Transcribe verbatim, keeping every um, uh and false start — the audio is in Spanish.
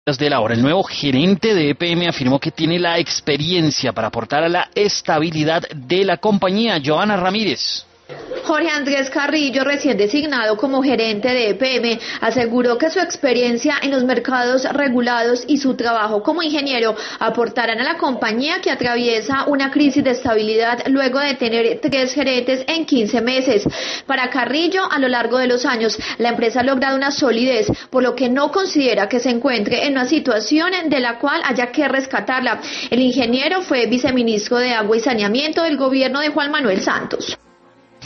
De la hora, el nuevo gerente de E P M afirmó que tiene la experiencia para aportar a la estabilidad de la compañía. Joana Ramírez. Jorge Andrés Carrillo, recién designado como gerente de E P M, aseguró que su experiencia en los mercados regulados y su trabajo como ingeniero aportarán a la compañía, que atraviesa una crisis de estabilidad luego de tener tres gerentes en quince meses. Para Carrillo, a lo largo de los años, la empresa ha logrado una solidez, por lo que no considera que se encuentre en una situación de la cual haya que rescatarla. El ingeniero fue viceministro de Agua y Saneamiento del gobierno de Juan Manuel Santos.